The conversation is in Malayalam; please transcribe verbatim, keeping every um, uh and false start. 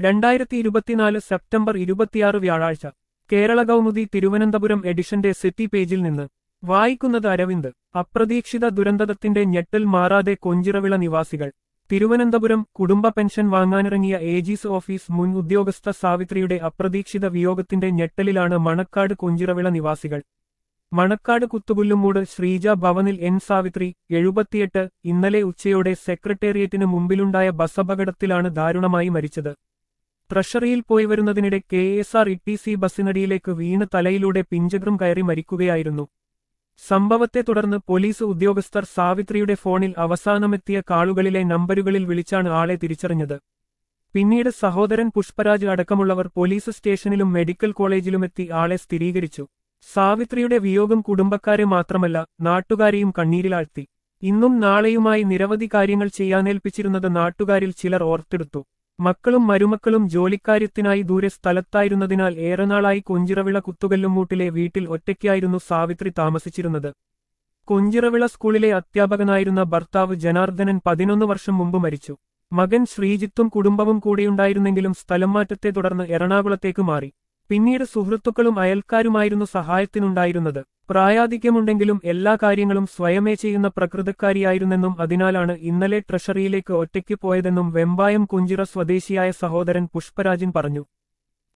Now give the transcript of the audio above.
രണ്ടായിരത്തി ഇരുപത്തിനാല് സെപ്റ്റംബർ ഇരുപത്തിയാറ് വ്യാഴാഴ്ച കേരള കൗമുദി തിരുവനന്തപുരം എഡിഷന്റെ സിറ്റി പേജിൽ നിന്ന് വായിക്കുന്നത് അരവിന്ദ്. അപ്രതീക്ഷിത ദുരന്തത്തിന്റെ ഞെട്ടൽ മാറാതെ കൊഞ്ചിറവിള നിവാസികൾ. തിരുവനന്തപുരം കുടുംബ പെൻഷൻ വാങ്ങാനിറങ്ങിയ ഏജീസ് ഓഫീസ് മുൻ ഉദ്യോഗസ്ഥ സാവിത്രിയുടെ അപ്രതീക്ഷിത വിയോഗത്തിന്റെ ഞെട്ടലിലാണ് മണക്കാട് കൊഞ്ചിറവിള നിവാസികൾ. മണക്കാട് കുത്തുപുല്ലുമൂട് ശ്രീജ ഭവനിൽ എൻ സാവിത്രി എഴുപത്തിയെട്ട് ഇന്നലെ ഉച്ചയോടെ സെക്രട്ടേറിയറ്റിന് മുമ്പിലുണ്ടായ ബസ്സപകടത്തിലാണ് ദാരുണമായി മരിച്ചത്. ട്രഷറിയിൽ പോയി വരുന്നതിനിടെ K S R T C സി ബസ്സിനടിയിലേക്ക് വീണ് തലയിലൂടെ പിഞ്ചക്രം കയറി മരിക്കുകയായിരുന്നു. സംഭവത്തെ തുടർന്ന് പോലീസ് ഉദ്യോഗസ്ഥർ സാവിത്രിയുടെ ഫോണിൽ അവസാനമെത്തിയ കാളുകളിലെ നമ്പരുകളിൽ വിളിച്ചാണ് ആളെ തിരിച്ചറിഞ്ഞത്. പിന്നീട് സഹോദരൻ പുഷ്പരാജ് അടക്കമുള്ളവർ പോലീസ് സ്റ്റേഷനിലും മെഡിക്കൽ കോളേജിലുമെത്തി ആളെ സ്ഥിരീകരിച്ചു. സാവിത്രിയുടെ വിയോഗം കുടുംബക്കാരെ മാത്രമല്ല നാട്ടുകാരെയും കണ്ണീരിലാഴ്ത്തി. ഇന്നും നാളെയുമായി നിരവധി കാര്യങ്ങൾ ചെയ്യാനേൽപ്പിച്ചിരുന്നത് നാട്ടുകാരിൽ ചിലർ ഓർത്തെടുത്തു. മക്കളും മരുമക്കളും ജോലിക്കാര്യത്തിനായി ദൂരെ സ്ഥലത്തായിരുന്നതിനാൽ ഏറെനാളായി കൊഞ്ചിറവിള കുത്തുകല്ലുമൂട്ടിലെ വീട്ടിൽ ഒറ്റയ്ക്കായിരുന്നു സാവിത്രി താമസിച്ചിരുന്നത്. കൊഞ്ചിറവിള സ്കൂളിലെ അധ്യാപകനായിരുന്ന ഭർത്താവ് ജനാർദ്ദനൻ പതിനൊന്ന് വർഷം മുമ്പ് മരിച്ചു. മകൻ ശ്രീജിത്തും കുടുംബവും കൂടെയുണ്ടായിരുന്നെങ്കിലും സ്ഥലം മാറ്റത്തെ തുടർന്ന് എറണാകുളത്തേക്ക് മാറി. പിന്നീട് സുഹൃത്തുക്കളും അയൽക്കാരുമായിരുന്നു സഹായത്തിനുണ്ടായിരുന്നത്. പ്രായാധിക്യമുണ്ടെങ്കിലും എല്ലാ കാര്യങ്ങളും സ്വയമേ ചെയ്യുന്ന പ്രകൃതക്കാരിയായിരുന്നെന്നും അതിനാലാണ് ഇന്നലെ ട്രഷറിയിലേക്ക് ഒറ്റയ്ക്ക് പോയതെന്നും വെമ്പായം കുഞ്ചിറ സ്വദേശിയായ സഹോദരൻ പുഷ്പരാജൻ പറഞ്ഞു.